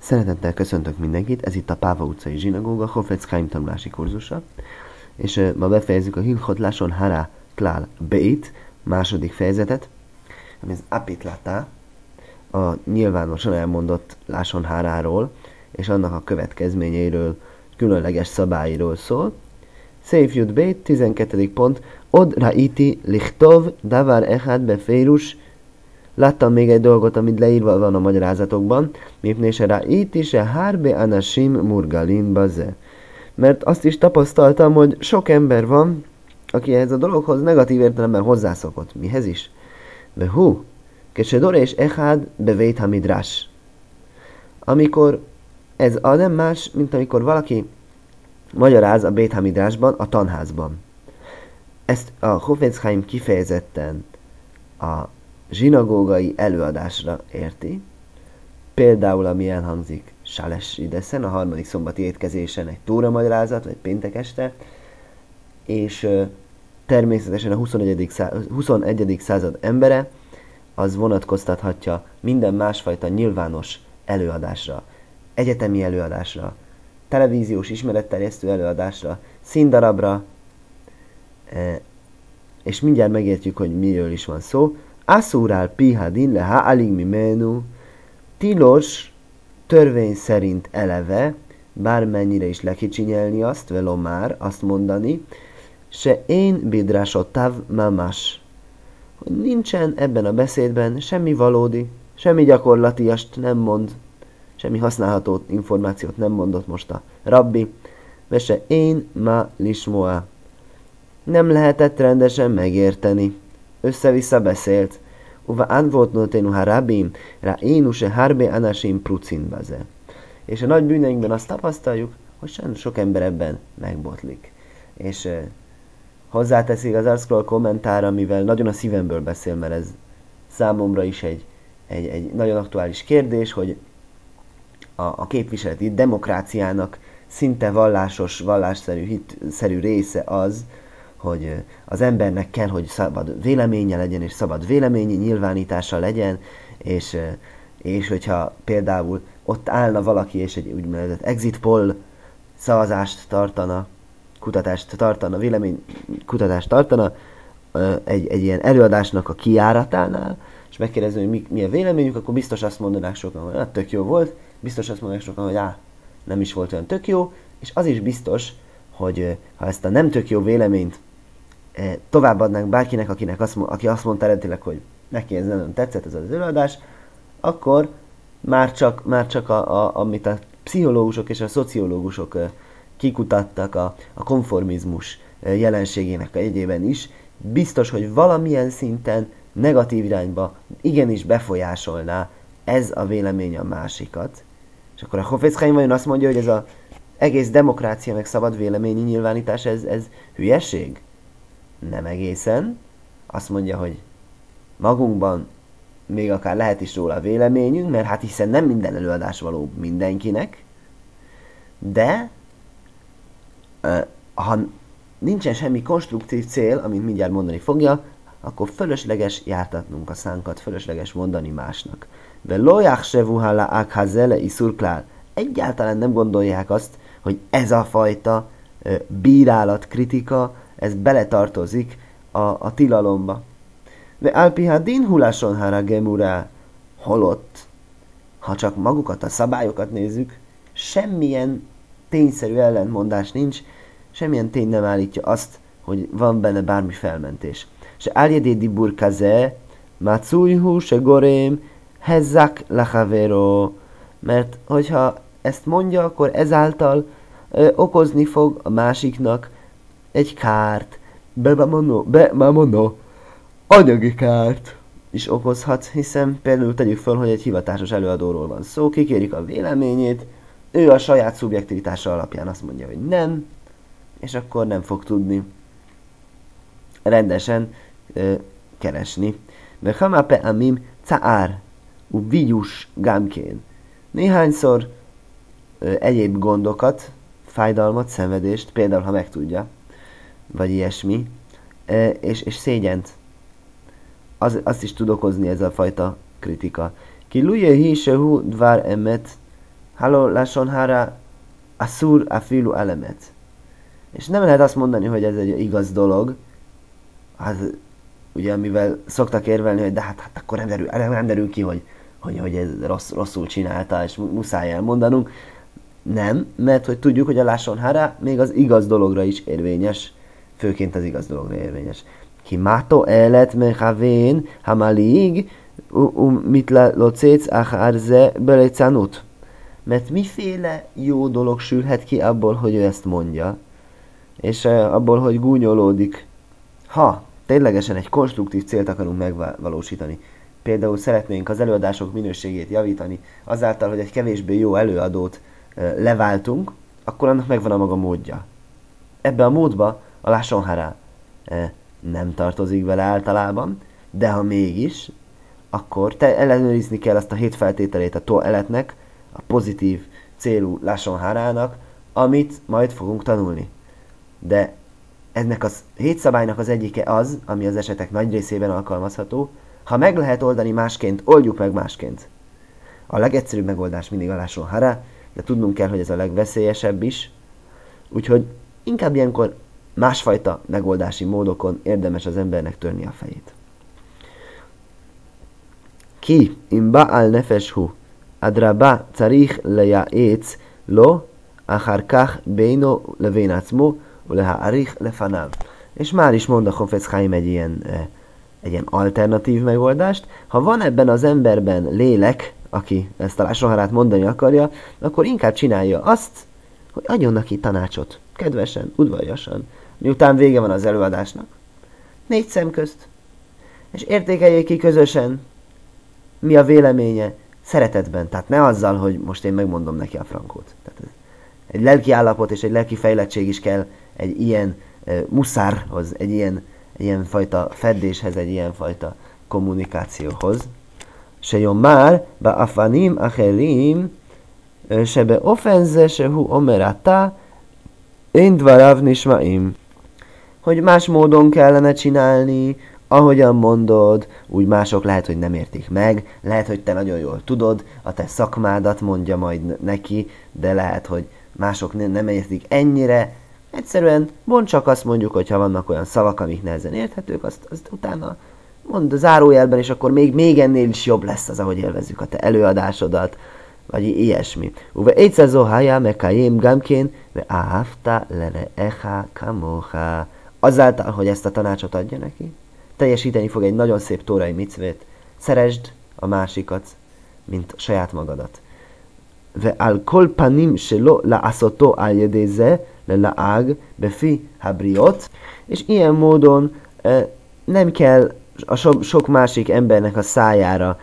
Szeretettel köszöntök mindenkit, ez itt a Páva utcai zsinagóga, Hofetz Chaim tanulási kurzusa, és ma befejezzük a Hilchot Lashon Hara Klal Beit, második fejezetet, ami az Apitlatá, a nyilvánosan elmondott Lashon Haráról, és annak a következményeiről, különleges szabályról szól. Seif Yud Beit, 12. pont, Od Raiti Lichtov Davar Echad Befeirus. Láttam még egy dolgot, amit leírva van a magyarázatokban, mipné se Raiti se Harbe Anashim Murgalin Baze. Mert azt is tapasztaltam, hogy sok ember van, aki ehhez a dologhoz negatív értelemben hozzászokott. Mihez is? Behu, Kesedore és Echad Beveit Hamidrás. Amikor ez nem más, mint amikor valaki magyaráz a Beit Hamidrásban, a tanházban. Ezt a Hofetz Chaim kifejezetten a zsinagógai előadásra érti, például ami elhangzik Sales Ideszen, a harmadik szombati étkezésen egy tóra magyarázat, vagy péntek este, és természetesen a 21. század embere az vonatkoztathatja minden másfajta nyilvános előadásra, egyetemi előadásra, televíziós ismeretterjesztő előadásra, színdarabra, és mindjárt megértjük, hogy miről is van szó. Asszúrál pihadin le ha'alig mimenu, tilos törvény szerint eleve, bármennyire is lekicsinyelni azt, velomár, azt mondani, se én bidrásottav mamas, hogy nincsen ebben a beszédben semmi valódi, semmi gyakorlatiast nem mond, semmi használható információt nem mondott most a rabbi, ve se én ma lismoa. Nem lehetett rendesen megérteni. Össze-vissza beszélt. Uva anvot notenu harabim, ra énu se harbe anashim prucin baze. És a nagy bűneinkben azt tapasztaljuk, hogy sajnos sok ember ebben megbotlik. És hozzáteszik az Artscroll kommentára, mivel nagyon a szívemből beszél, mert ez számomra is egy nagyon aktuális kérdés, hogy a képviseleti demokráciának szinte vallásszerű, hitszerű része az, hogy az embernek kell, hogy szabad véleménye legyen, és szabad véleményi nyilvánítása legyen, és hogyha például ott állna valaki, és egy úgynevezett exit poll szavazást tartana, véleménykutatást tartana egy ilyen előadásnak a kijáratánál, és megkérdezni, hogy mi a véleményük, akkor biztos azt mondanák sokan, hogy tök jó volt, biztos azt mondanák sokan, hogy nem is volt olyan tök jó, és az is biztos, hogy ha ezt a nem tök jó véleményt továbbadnánk bárkinek, aki azt mondta eredetileg, hogy neki ez nem tetszett ez az előadás, akkor már csak amit a pszichológusok és a szociológusok kikutattak a konformizmus jelenségének a jegyében is, biztos, hogy valamilyen szinten negatív irányba igenis befolyásolná ez a vélemény a másikat. És akkor a Hofetz Chaim vajon azt mondja, hogy ez az egész demokrácia meg szabad véleményi nyilvánítás, ez hülyeség? Nem egészen. Azt mondja, hogy magunkban még akár lehet is róla véleményünk, mert hát hiszen nem minden előadás való mindenkinek, de ha nincsen semmi konstruktív cél, amit mindjárt mondani fogja, akkor fölösleges jártatnunk a szánkat, fölösleges mondani másnak. De lojach sevuhala akhazele iszurklál. Egyáltalán nem gondolják azt, hogy ez a fajta bírálat, kritika, ez beletartozik a tilalomba. De alpiha din hulason hara gemura, holott, ha csak magukat a szabályokat nézzük, semmilyen tényszerű ellentmondás nincs, semmilyen tény nem állítja azt, hogy van benne bármi felmentés. Se áljedé dibur kaze, macújhu se gorém, hezzak lachavero, mert hogyha ezt mondja, akkor ezáltal okozni fog a másiknak egy kárt, bemono, anyagi kárt is okozhat, hiszen például tegyük föl, hogy egy hivatásos előadóról van szó, kikérik a véleményét, ő a saját szubjektivitása alapján azt mondja, hogy nem, és akkor nem fog tudni rendesen keresni. Mert hamape amim caár, vigyus gámkén. Néhányszor egyéb gondokat, fájdalmat, szenvedést, például ha megtudja, vagy ilyesmi, és szégyent. Azt is tud okozni ez a fajta kritika. Ki luje hi sehu dvar emet Halló, lásson hára, asszur afilu elemet. És nem lehet azt mondani, hogy ez egy igaz dolog. Hát ugye, mivel szoktak érvelni, hogy de hát akkor nem derül ki, hogy ez rosszul csinálta, és muszáj elmondanunk. Nem, mert hogy tudjuk, hogy a lásson hára még az igaz dologra is érvényes. Főként az igaz dologra érvényes. Ki mátó elet mechavén hamalig mit locéc achárze belecánut. Mert miféle jó dolog sülhet ki abból, hogy ő ezt mondja, és abból, hogy gúnyolódik. Ha ténylegesen egy konstruktív célt akarunk megvalósítani, például szeretnénk az előadások minőségét javítani, azáltal, hogy egy kevésbé jó előadót leváltunk, akkor annak megvan a maga módja. Ebbe a módba a lásson hara nem tartozik vele általában, de ha mégis, akkor te ellenőrizni kell azt a 7 feltételét a toeletnek, a pozitív célú lásson harának, amit majd fogunk tanulni. De ennek a 7 szabálynak az egyike az, ami az esetek nagy részében alkalmazható, ha meg lehet oldani másként, oldjuk meg másként. A legegyszerűbb megoldás mindig a lásson hara, de tudnunk kell, hogy ez a legveszélyesebb is, úgyhogy inkább ilyenkor másfajta megoldási módokon érdemes az embernek törni a fejét. Ki im ba'al nefesh hu adraba carich leyaetz lo achar kach beino levein atzmo uleha'arich lefanav. És már is mond a Chofetz Chaim egy ilyen alternatív megoldást. Ha van ebben az emberben lélek, aki ezt a lásson harát mondani akarja, akkor inkább csinálja azt, hogy adjon neki tanácsot. Kedvesen, udvariasan. Miután vége van az előadásnak. 4 szem közt. És értékeljék ki közösen, mi a véleménye, szeretetben. Tehát ne azzal, hogy most én megmondom neki a frankót. Tehát egy lelki állapot és egy lelki fejlettség is kell egy ilyen muszárhoz, egy ilyen fajta feddéshez, egy ilyen fajta kommunikációhoz. שיאמר באפנים אחרים שבאופן זה שהוא אומר עתה אין דבריו נשמעים. Hogy más módon kellene csinálni, ahogyan mondod, úgy mások lehet, hogy nem értik meg, lehet, hogy te nagyon jól tudod, a te szakmádat mondja majd neki, de lehet, hogy mások nem értik ennyire. Egyszerűen mondd csak azt, mondjuk, hogyha vannak olyan szavak, amik nehezen érthetők, azt utána mondd a zárójelben, és akkor még ennél is jobb lesz az, ahogy élvezzük a te előadásodat, vagy ilyesmi. Uve egyszer zohája mekajém gamkén, ve áhafta lere echa kamoha. Azáltal, hogy ezt a tanácsot adja neki, teljesíteni fog egy nagyon szép tórai micvét. Szeresd a másikat, mint saját magadat. Ve al kol panim shelo la'asoto al yedeze le la'ag befi habriot. És ilyen módon nem kell a sok másik embernek a szájára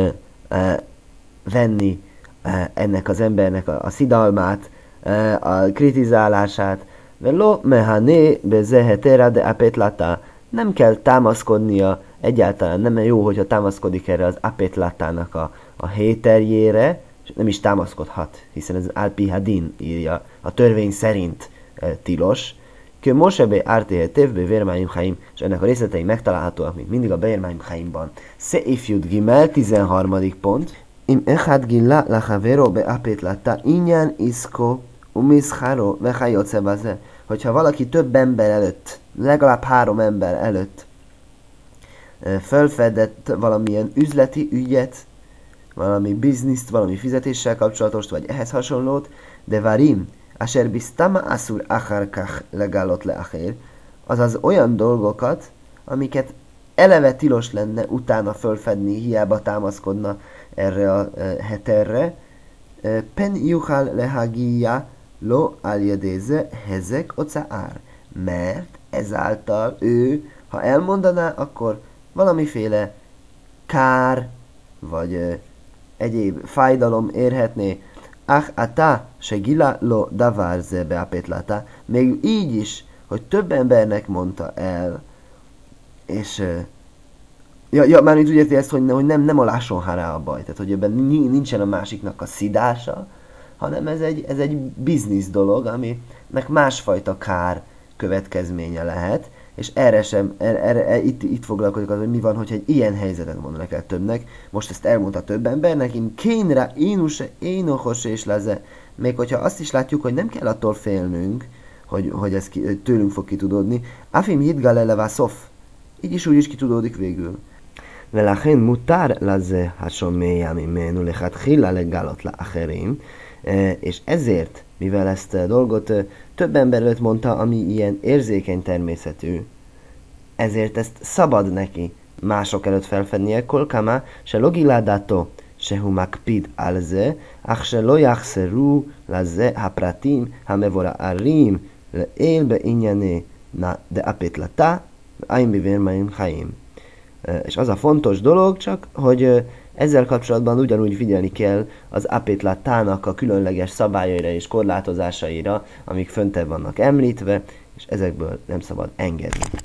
venni ennek az embernek a szidalmát, a kritizálását. Velo mehané bezehetera de apetlata. Nem kell támaszkodnia, egyáltalán nem jó, hogyha támaszkodik erre az apetlatának a héterjére, és nem is támaszkodhat, hiszen ez Alpi Hadin írja, a törvény szerint tilos. Kő Mosebe Ártéhetev be Vérmáim Chaim, és ennek a részletei megtalálhatóak, mint mindig a Vérmáim Chaimban. Seif Yud Gimel, 13. pont. Im echad gilla lachavero be apetlata inyan isko umiszharo vechajotze baze. Hogyha valaki több ember előtt, legalább 3 ember előtt felfedett valamilyen üzleti ügyet, valami bizniszt, valami fizetéssel kapcsolatost, vagy ehhez hasonlót, de varim, asher bistama asur acharkach legalot le acher, azaz olyan dolgokat, amiket eleve tilos lenne utána fölfedni, hiába támaszkodna erre a heterre, pen juhal lehagia lo aljadéze hezek ocaár, mert ezáltal ő, ha elmondaná, akkor valamiféle kár, vagy egyéb fájdalom érhetné. Ach ata se gila lo davar ze beapetlata, még így is, hogy több embernek mondta el, és már úgy érti ezt, hogy nem a lásson hará a baj, tehát hogy ebben nincsen a másiknak a szidása, hanem ez egy biznisz dolog, aminek másfajta kár következménye lehet, és itt foglalkozik az, hogy mi van, hogyha egy ilyen helyzetet mondanak el többnek. Most ezt elmondta több embernek, in kénre, énuse, énohos és leze. Még hogyha azt is látjuk, hogy nem kell attól félnünk, hogy ez tőlünk fog kitudódni. Afim hitgal eleve szof. Így is úgy is kitudódik végül. ולכן מותר לזה השומע ממנו לכתחילה לגלות לאחרים, és ezért, mivel ezt a dolgot több ember előtt mondta, ami ilyen érzékeny természetű, ezért ezt szabad neki mások előtt felfednie, kolkama se logiládátó, se humakpid alze, ach se lo yachseru laze hapratim hamevora-arim leélbe inyané na de apetlata, aim bivérmaim haim. És az a fontos dolog csak, hogy ezzel kapcsolatban ugyanúgy figyelni kell az apétlatának a különleges szabályaira és korlátozásaira, amik föntebb vannak említve, és ezekből nem szabad engedni.